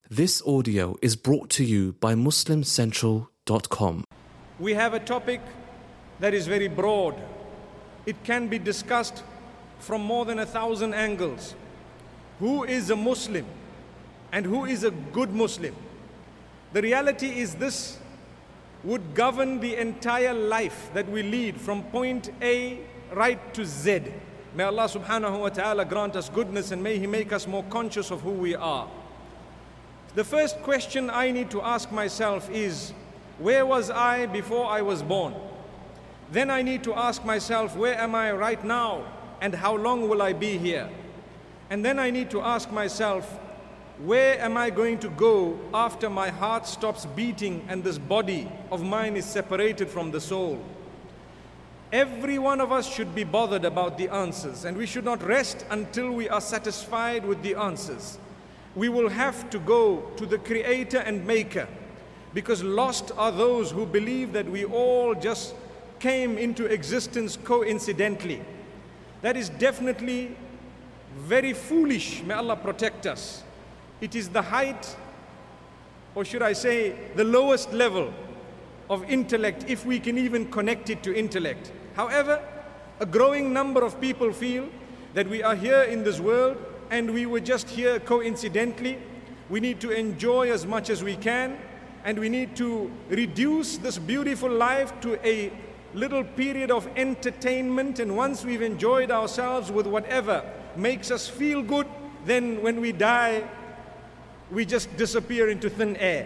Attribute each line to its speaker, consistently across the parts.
Speaker 1: This audio is brought to you by MuslimCentral.com.
Speaker 2: We have a topic that is very broad. It can be discussed from more than 1,000 angles. Who is a Muslim and who is a good Muslim? The reality is this would govern the entire life that we lead from point A right to Z. May Allah subhanahu wa ta'ala grant us goodness and may He make us more conscious of who we are. The first question I need to ask myself is, where was I before I was born? Then I need to ask myself, where am I right now and how long will I be here? And then I need to ask myself, where am I going to go after my heart stops beating and this body of mine is separated from the soul? Every one of us should be bothered about the answers, and we should not rest until we are satisfied with the answers. We will have to go to the Creator and Maker, because lost are those who believe that we all just came into existence coincidentally. That is definitely very foolish. May Allah protect us. It is the height, or should I say, the lowest level of intellect, if we can even connect it to intellect. However, a growing number of people feel that we are here in this world and we were just here coincidentally. We need to enjoy as much as we can, and we need to reduce this beautiful life to a little period of entertainment, and once we've enjoyed ourselves with whatever makes us feel good, then when we die, we just disappear into thin air.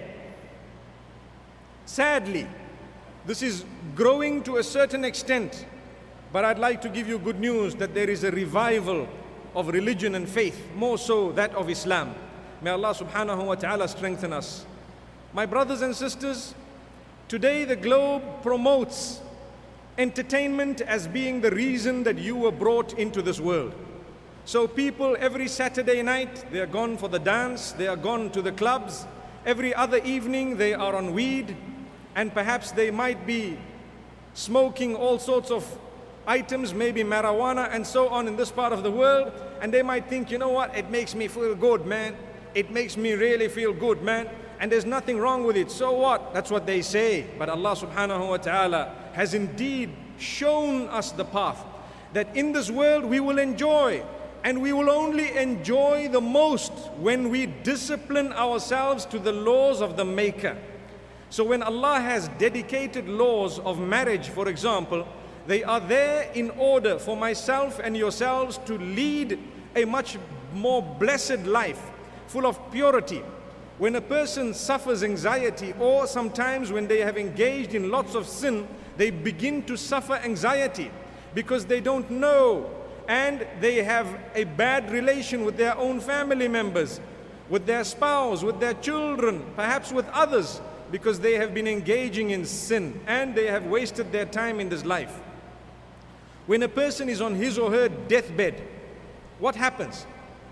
Speaker 2: Sadly, this is growing to a certain extent, but I'd like to give you good news that there is a revival of religion and faith, more so that of Islam. May Allah subhanahu wa ta'ala strengthen us. My brothers and sisters, today the globe promotes entertainment as being the reason that you were brought into this world. So people every Saturday night, they are gone for the dance, they are gone to the clubs. Every other evening they are on weed, and perhaps they might be smoking all sorts of items, maybe marijuana and so on in this part of the world, and they might think, you know what, it makes me feel good, man. It makes me really feel good, man. And there's nothing wrong with it. So what? That's what they say. But Allah subhanahu wa ta'ala has indeed shown us the path, that in this world we will enjoy, and we will only enjoy the most when we discipline ourselves to the laws of the Maker. So when Allah has dedicated laws of marriage, for example, they are there in order for myself and yourselves to lead a much more blessed life, full of purity. When a person suffers anxiety, or sometimes when they have engaged in lots of sin, they begin to suffer anxiety because they don't know, and they have a bad relation with their own family members, with their spouse, with their children, perhaps with others, because they have been engaging in sin and they have wasted their time in this life. When a person is on his or her deathbed, what happens?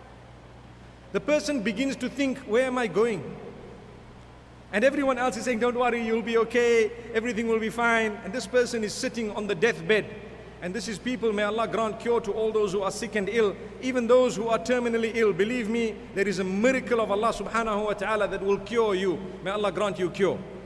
Speaker 2: The person begins to think, where am I going? And everyone else is saying, don't worry, you'll be okay, everything will be fine. And this person is sitting on the deathbed. And this is people, may Allah grant cure to all those who are sick and ill, even those who are terminally ill. Believe me, there is a miracle of Allah subhanahu wa ta'ala that will cure you. May Allah grant you cure.